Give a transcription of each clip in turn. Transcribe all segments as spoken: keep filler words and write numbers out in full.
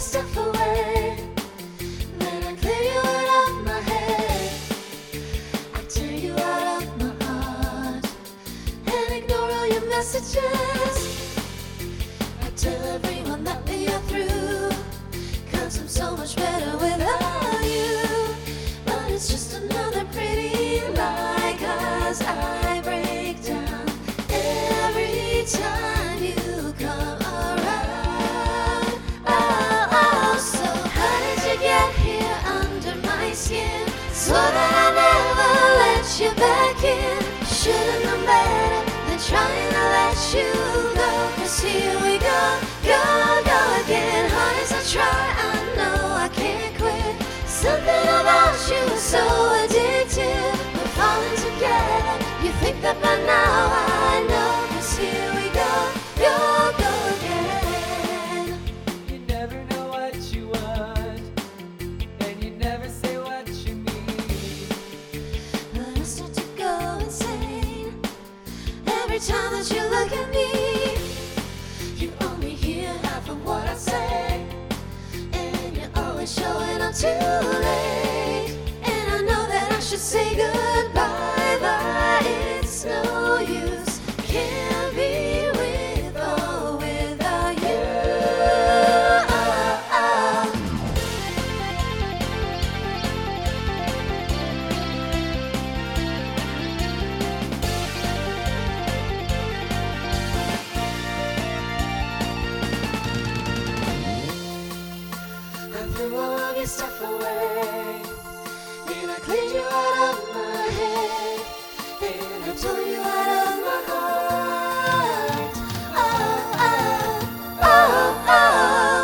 your stuff away. Then I clear you out of my head. I tear you out of my heart and ignore all your messages. I tell everyone that we are through, 'cause I'm so much better without you. But it's just another pretty lie, 'cause I break down every time you come around. Oh, oh, so how did you get here under my skin? Swore that I never let you back in. Should've known better than trying to let you go. 'Cause here we go, go, go again. Hard as I try, I know I can't quit. Something about you is so addictive. We're falling together, you think that by now I know. 'Cause here we go, go, go again. You never know what you want, and you never say what you need. But I start to go insane every time that you look at me. You only hear half of what I say, and you're always showing up too late. And I know that I should say goodbye, but it's no use. Can't be with or without you. Oh, oh. I threw all of your stuff away, and I cleared you out of my head, and I tore you out of my heart. Oh, oh, oh, oh.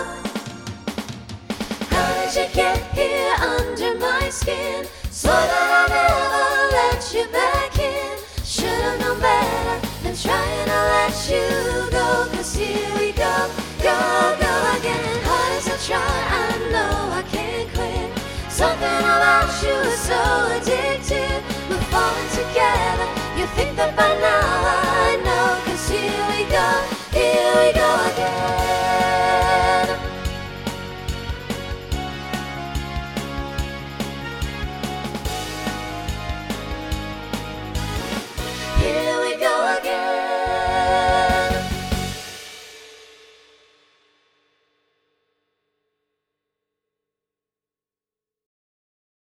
How did you get here under my skin? Swore that I never let you back in. Should've known better than trying to let you go. 'Cause here we go, go, go again. Hard as I try, I know I can't quit. Something about you is so addictive. We're falling together, you think that by now